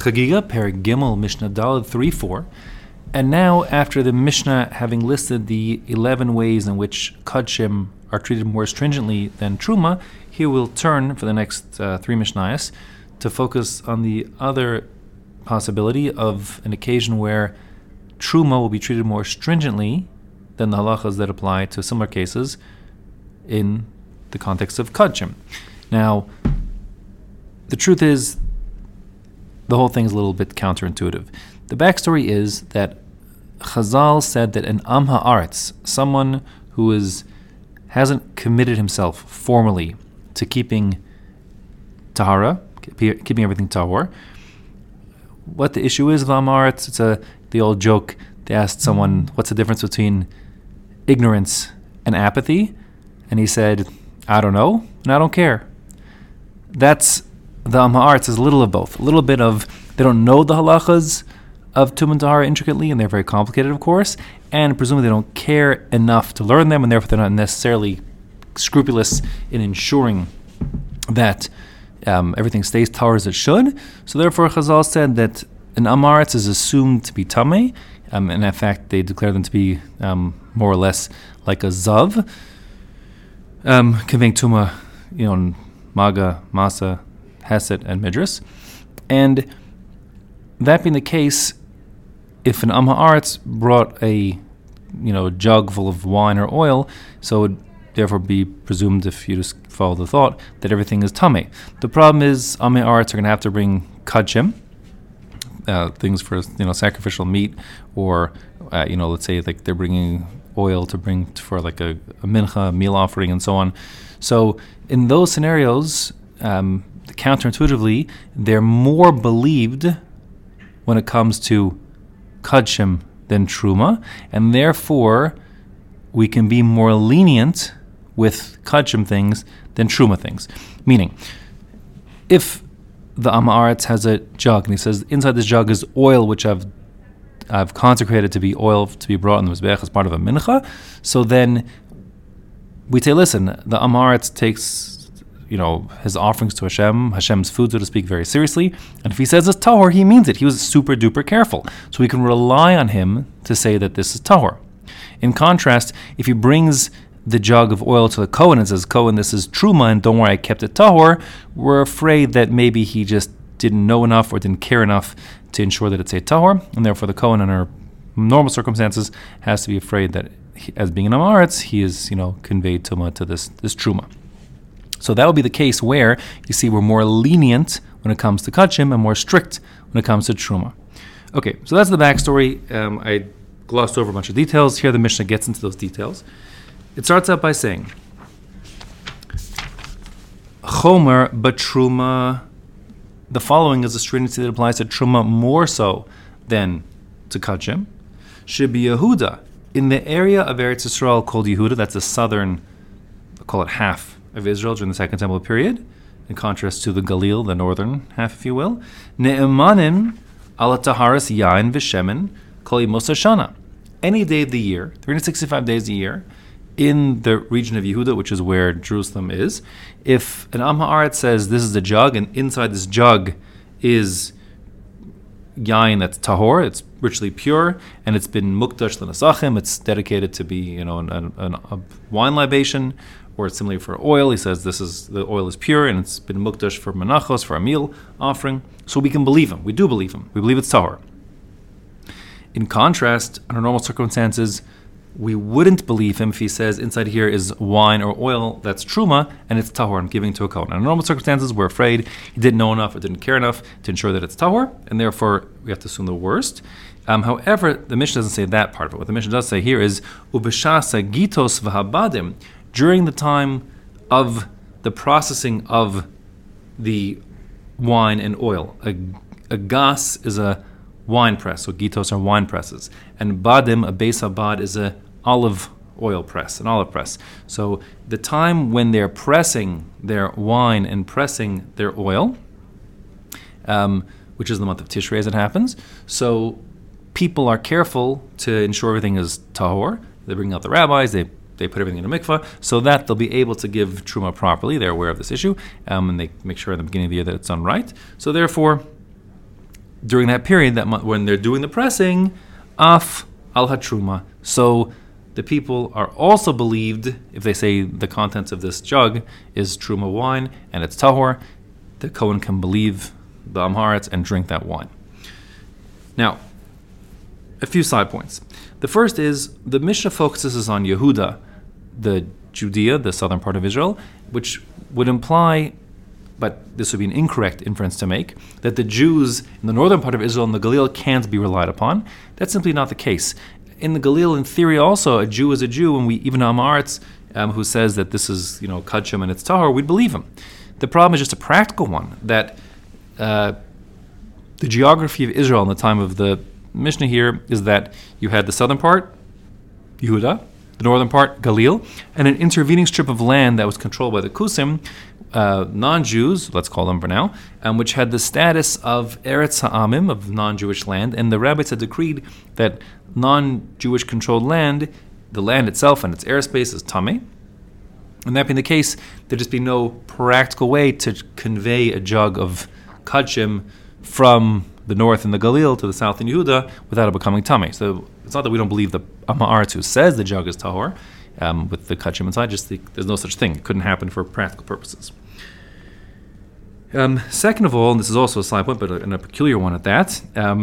Chagiga, Perek Gimel, Mishnah Daled 3-4. And now, after the Mishnah having listed the 11 ways in which Kodshim are treated more stringently than Truma, here we'll turn for the next 3 Mishnayos to focus on the other possibility of an occasion where Truma will be treated more stringently than the halachas that apply to similar cases in the context of Kodshim. Now, the truth is, the whole thing is a little bit counterintuitive. The backstory is that Chazal said that an Am Ha'aretz, someone who hasn't committed himself formally to keeping Tahara, keeping everything Tahor, what the issue is of Am Ha'aretz, it's the old joke. They asked someone, what's the difference between ignorance and apathy? And he said, I don't know, and I don't care. That's the Am Ha'aretz, is a little of both. A little bit of, they don't know the halachas of Tum and Tahara intricately, and they're very complicated, of course, and presumably they don't care enough to learn them, and therefore they're not necessarily scrupulous in ensuring that everything stays Tahor as it should. So therefore Chazal said that an Am Ha'aretz is assumed to be Tameh, and in fact they declare them to be more or less like a Zav, conveying Tuma, in Maga, Masa, Hesed, and Midras. And that being the case, if an Am Ha'aretz brought a jug full of wine or oil, so it would therefore be presumed, if you just follow the thought, that everything is Tameh. The problem is Am Ha'aretz are going to have to bring Kodshim, things for sacrificial meat, or let's say like they're bringing oil to bring for like a mincha, a meal offering, and so on. So in those scenarios, counterintuitively, they're more believed when it comes to Kodshim than Truma, and therefore we can be more lenient with Kodshim things than Truma things. Meaning, if the Am Ha'aretz has a jug, and he says, inside this jug is oil which I've consecrated to be oil to be brought in the Mizbeach as part of a mincha, so then we say, listen, the Am Ha'aretz takes his offerings to Hashem's food, so to speak, very seriously. And if he says it's tahor, he means it. He was super duper careful. So we can rely on him to say that this is tahor. In contrast, if he brings the jug of oil to the Kohen and says, Kohen, this is truma, and don't worry, I kept it tahor, we're afraid that maybe he just didn't know enough or didn't care enough to ensure that it's a tahor, and therefore the Kohen, under normal circumstances, has to be afraid that as being an Am Ha'aretz, he is conveyed tuma to this truma. So that would be the case where, you see, we're more lenient when it comes to Kodshim and more strict when it comes to Truma. Okay, so that's the backstory. I glossed over a bunch of details. Here the Mishnah gets into those details. It starts out by saying, Chomer b'Truma, the following is a stringency that applies to Truma more so than to Kodshim. Shebi Yehuda, in the area of Eretz Yisrael called Yehuda, that's the southern, I'll call it half of Israel during the Second Temple period, in contrast to the Galil, the northern half, if you will. Ne'emanim ala taharas yain v'shemen kol yemos hashana. Any day of the year, 365 days a year, in the region of Yehuda, which is where Jerusalem is, if an Am Ha'aretz says this is a jug, and inside this jug is yain that's tahor, it's ritually pure, and it's been mukdash l'nesachim, it's dedicated to be a wine libation, or similarly for oil, he says the oil is pure and it's been mukdash for menachos, for a meal offering. So we can believe him. We do believe him. We believe it's tahor. In contrast, under normal circumstances, we wouldn't believe him if he says inside here is wine or oil that's truma and it's tahor and giving to a kohen. Under normal circumstances, we're afraid he didn't know enough or didn't care enough to ensure that it's tahor, and therefore we have to assume the worst. However, the Mishnah doesn't say that part of it. What the Mishnah does say here is ubeshasa gitos v'habadim, during the time of the processing of the wine and oil. A gas is a wine press, so gitos are wine presses. And badim, a beis habad, is a olive oil press, an olive press. So the time when they're pressing their wine and pressing their oil, which is the month of Tishrei as it happens, so people are careful to ensure everything is tahor. They bring out the rabbis, they put everything in a mikvah, so that they'll be able to give truma properly. They're aware of this issue, and they make sure at the beginning of the year that it's done right. So therefore, during that period, when they're doing the pressing, af al hatruma. So the people are also believed, if they say the contents of this jug is truma wine and it's tahor, the Kohen can believe the Amharitz and drink that wine. Now, a few side points. The first is the Mishnah focuses on Yehuda, the Judea, the southern part of Israel, which would imply, but this would be an incorrect inference to make, that the Jews in the northern part of Israel and the Galil can't be relied upon. That's simply not the case. In the Galil, in theory, also, a Jew is a Jew, and we even Amaretz, who says that this is, Kachim and it's Tahor, we'd believe him. The problem is just a practical one, that the geography of Israel in the time of the Mishnah here is that you had the southern part, Yehuda, the northern part, Galil, and an intervening strip of land that was controlled by the Kusim, non-Jews, let's call them for now, which had the status of Eretz Ha'amim, of non-Jewish land, and the rabbis had decreed that non-Jewish controlled land, the land itself and its airspace is tameh. And that being the case, there'd just be no practical way to convey a jug of kachim from the north in the Galil to the south in Yehuda without it becoming tameh. So it's not that we don't believe the Amaretz who says the jug is tahor, with the kachim inside, just there's no such thing. It couldn't happen for practical purposes. Second of all, and this is also a side point, but a peculiar one at that,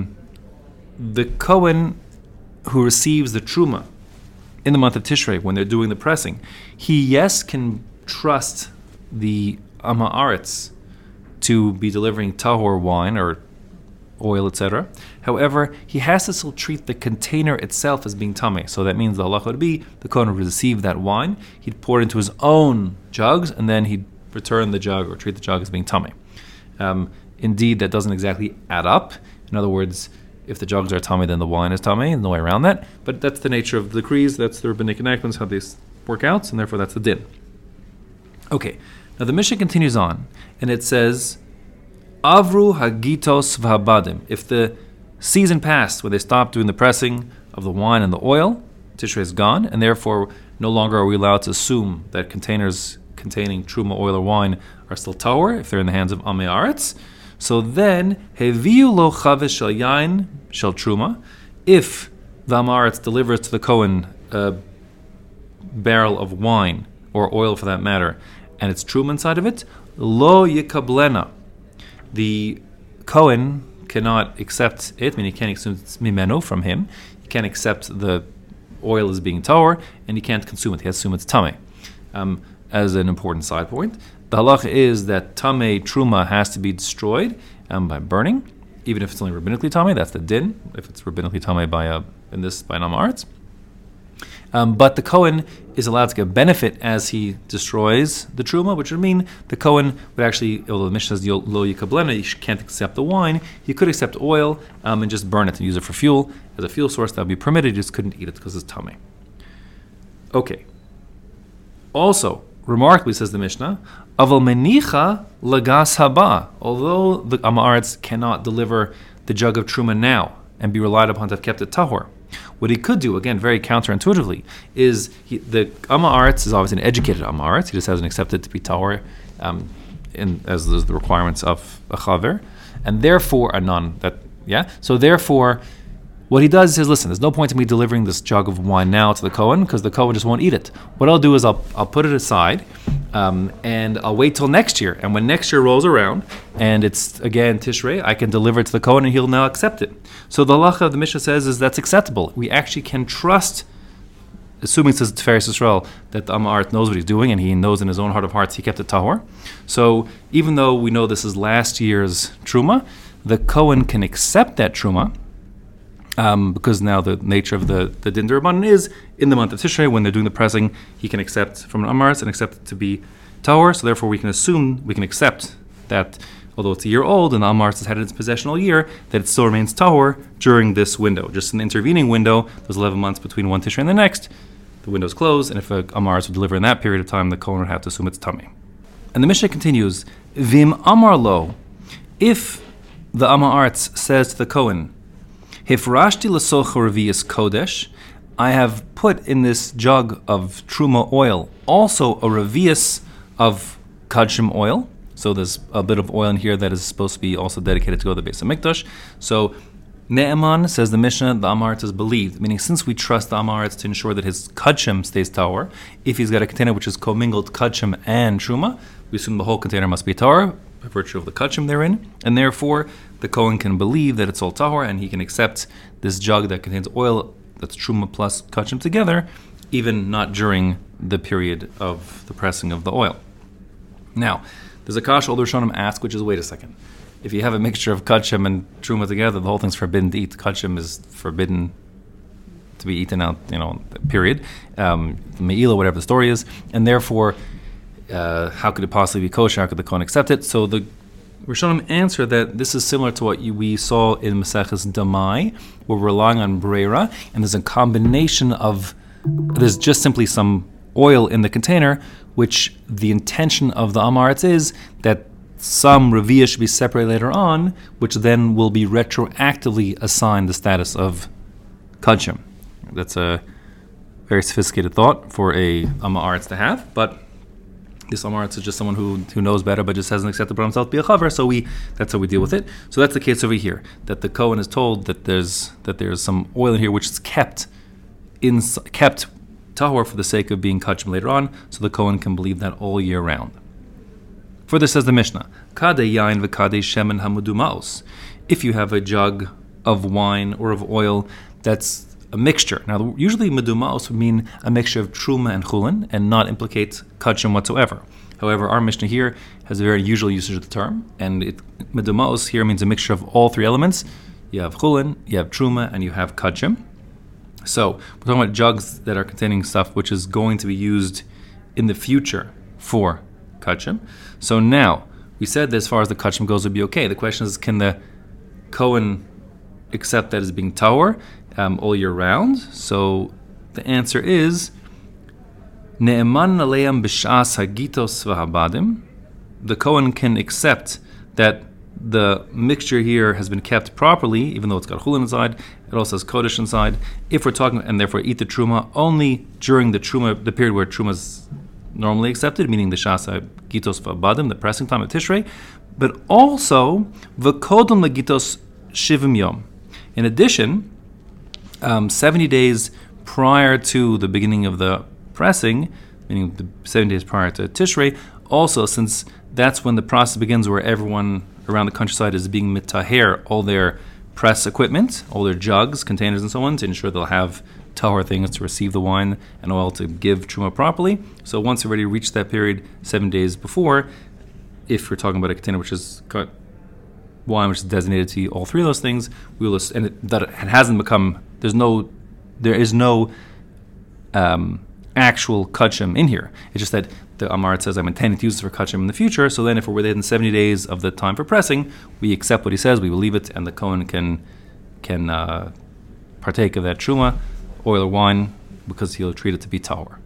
the Kohen who receives the truma in the month of Tishrei when they're doing the pressing, he, can trust the Amaretz to be delivering tahor wine or oil, etc. However, he has to still treat the container itself as being tameh. So that means the halacha would be the Kohen would receive that wine, he'd pour it into his own jugs, and then he'd return the jug or treat the jug as being tameh. Indeed, that doesn't exactly add up. In other words, if the jugs are tameh, then the wine is tameh. There's no way around that. But that's the nature of the decrees. That's the rabbinic enactments, how they work out, and therefore that's the din. Okay, now the Mishnah continues on, and it says, Avru hagitos v'habadim. If the season passed where they stopped doing the pressing of the wine and the oil, Tishrei is gone, and therefore no longer are we allowed to assume that containers containing truma, oil, or wine are still tahor if they're in the hands of Amei Aretz. So then, heviu lo chavish shel yain shel truma. If the Amei Aretz delivers to the Kohen a barrel of wine, or oil for that matter, and it's truma inside of it, lo yikablena. The Kohen cannot accept it, meaning he can't accept mimeno from him. He can't accept the oil as being tahor, and he can't consume it. He has to assume it's tameh. As an important side point, the halach is that tameh truma has to be destroyed by burning, even if it's only rabbinically tameh. That's the din. If it's rabbinically tameh by an Amaretz. But the Kohen is allowed to get benefit as he destroys the truma, which would mean the Kohen would actually, although the Mishnah says lo yikablena, he can't accept the wine, he could accept oil and just burn it and use it for fuel. As a fuel source, that would be permitted, he just couldn't eat it because it's tameh. Okay. Also, remarkably, says the Mishnah, aval menicha lagas haba. Although the Amaretz cannot deliver the jug of truma now and be relied upon to have kept it tahor, what he could do, again, very counterintuitively, is the Amaretz is obviously an educated Amaretz. He just hasn't accepted to be tahor as the requirements of a chaver, and therefore a non. So therefore, what he does is says, listen, there's no point in me delivering this jug of wine now to the Kohen because the Kohen just won't eat it. What I'll do is I'll put it aside and I'll wait till next year. And when next year rolls around and it's again Tishrei, I can deliver it to the Kohen and he'll now accept it. So the halacha of the Mishnah says is that's acceptable. We actually can trust, assuming it says Tiferes Yisrael, that the Amaretz knows what he's doing and he knows in his own heart of hearts he kept it tahor. So even though we know this is last year's truma, the Kohen can accept that truma. Because now the nature of the din d'Rabbanan is in the month of Tishrei when they're doing the pressing, he can accept from an Amaretz and accept it to be tahor. So therefore, we can accept that although it's a year old and the Amaretz has had it in its possession all year, that it still remains tahor during this window. Just in the intervening window, those 11 months between one Tishrei and the next, the window's closed, and if a Amaretz would deliver in that period of time, the Kohen would have to assume it's tameh. And the Mishnah continues, Vim Amar Lo, if the Amaretz says to the Kohen, Hifrashti l'socha revius kodesh, I have put in this jug of truma oil also a revius of kachim oil. So there's a bit of oil in here that is supposed to be also dedicated to go to the Beis HaMikdash. So Ne'eman, says the Mishnah, the Amaretz is believed, meaning since we trust the Amaretz to ensure that his kachim stays tahor, if he's got a container which is commingled kachim and truma, we assume the whole container must be tahor by virtue of the kachim therein, and therefore the Kohen can believe that it's all tahor, and he can accept this jug that contains oil that's truma plus kachim together, even not during the period of the pressing of the oil. Now, there's a kash older Rishonim ask, which is, wait a second. If you have a mixture of kachim and truma together, the whole thing's forbidden to eat. Kachim is forbidden to be eaten out, period. Me'ila, whatever the story is. And therefore, how could it possibly be kosher? How could the Kohen accept it? So the Rishonim answer that this is similar to what we saw in Maseches Damai, where we're relying on breira, and there's a combination of, there's just simply some oil in the container, which the intention of the Amaretz is that some Reviyah should be separated later on, which then will be retroactively assigned the status of Kachim. That's a very sophisticated thought for a Amaretz to have, but this Amaretz is just someone who knows better, but just hasn't accepted by himself to be a chaver, so that's how we deal with it. So that's the case over here, that the Kohen is told that there's some oil in here which is kept tahor for the sake of being Kachim later on, so the Kohen can believe that all year round. Further says the Mishnah, Kadei yain v'kadei shemen hamudumaos. If you have a jug of wine or of oil that's a mixture. Now, usually medumaos would mean a mixture of truma and chulin and not implicate kachim whatsoever. However, our Mishnah here has a very usual usage of the term, and medumaos here means a mixture of all three elements. You have chulin, you have truma, and you have kachim. So we're talking about jugs that are containing stuff which is going to be used in the future for kachim. So now, we said that as far as the kachim goes would be okay. The question is, can the Kohen accept that as being tahor all year round? So the answer is, Ne'eman aleim b'shas hagitos v'habadim. The Kohen can accept that the mixture here has been kept properly, even though it's got chulin inside, it also has kodesh inside, if we're talking, and therefore eat the truma only during the period where truma is normally accepted, meaning the shasa gitos v'abadim, the pressing time of Tishrei, but also v'kodom legitos shivim yom. In addition, 70 days prior to the beginning of the pressing, meaning the 7 days prior to Tishrei, also since that's when the process begins where everyone around the countryside is being mitaher all their press equipment, all their jugs, containers, and so on, to ensure they'll have tahor things to receive the wine and oil to give truma properly. So once you've already reached that period, 7 days before, if we're talking about a container which is got wine which is designated to all three of those things, we will, and that it hasn't become, there is no actual kachim in here. It's just that the Amaretz says, I'm intending to use this for kachim in the future, so then if we're within 70 days of the time for pressing, we accept what he says, we believe it, and the Kohen can partake of that truma, oil or wine, because he'll treat it to be tahor.